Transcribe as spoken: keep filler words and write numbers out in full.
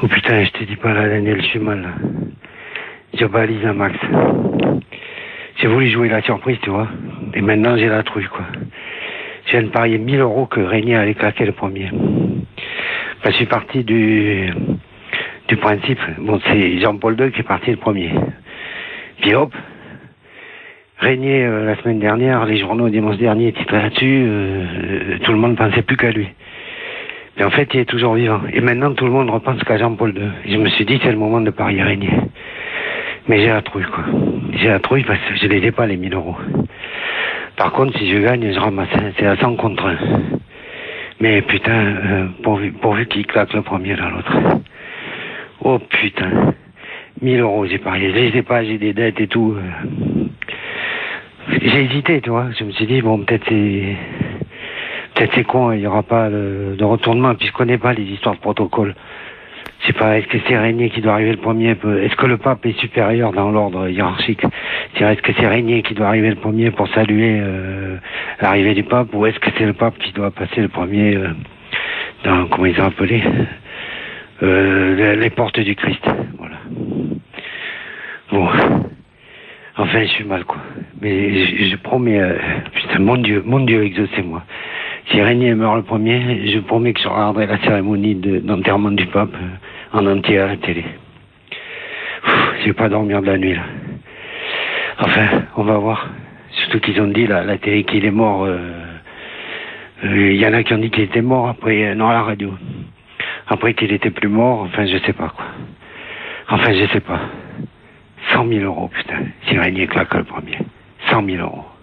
Oh putain, je te dis pas là, Daniel, je suis mal là. Je balise un max. J'ai voulu jouer la surprise, tu vois. Et maintenant j'ai la trouille, quoi. Je viens de parier mille euros que Régnier allait claquer le premier. Ben, je suis parti du, du principe. Bon, c'est Jean-Paul deux qui est parti le premier. Puis hop, Régnier, euh, la semaine dernière, les journaux dimanche dernier titraient là-dessus, euh, euh, tout le monde pensait plus qu'à lui. Mais en fait, il est toujours vivant. Et maintenant, tout le monde repense qu'à Jean-Paul deux. Et je me suis dit, c'est le moment de parier Régnier. Mais j'ai la trouille, quoi. J'ai la trouille parce que je les ai pas, les mille euros. Par contre, si je gagne, je ramasse. C'est à cent contre un. Mais putain, euh, pourvu, pourvu qu'il claque le premier, là, l'autre. Oh putain. mille euros, j'ai parié. Je les ai pas, j'ai des dettes et tout. J'ai hésité, tu vois. Je me suis dit, bon, peut-être c'est... Peut-être c'est con, il n'y aura pas de, de retournement, puis je connais pas les histoires de protocole. Je sais pas, est-ce que c'est Régnier qui doit arriver le premier? Est-ce que le pape est supérieur dans l'ordre hiérarchique? Est-ce que c'est Régnier qui doit arriver le premier pour saluer euh, l'arrivée du pape? Ou est-ce que c'est le pape qui doit passer le premier euh, dans, comment ils ont appelé euh, les portes du Christ? Voilà. Bon. Enfin, je suis mal, quoi. Mais je, je promets... Euh, putain, mon Dieu, mon Dieu, exaucez-moi. Si Régnier meurt le premier, je promets que je regarderai la cérémonie de, d'enterrement du pape euh, en entier à la télé. Pff, je vais pas dormir de la nuit, là. Enfin, on va voir. Surtout qu'ils ont dit, là, la télé, qu'il est mort. Il euh, euh, y en a qui ont dit qu'il était mort après, euh, non, à la radio. Après qu'il était plus mort, enfin, je sais pas, quoi. Enfin, je sais pas. cent mille euros, putain. Si Régnier claque le premier. cent mille euros.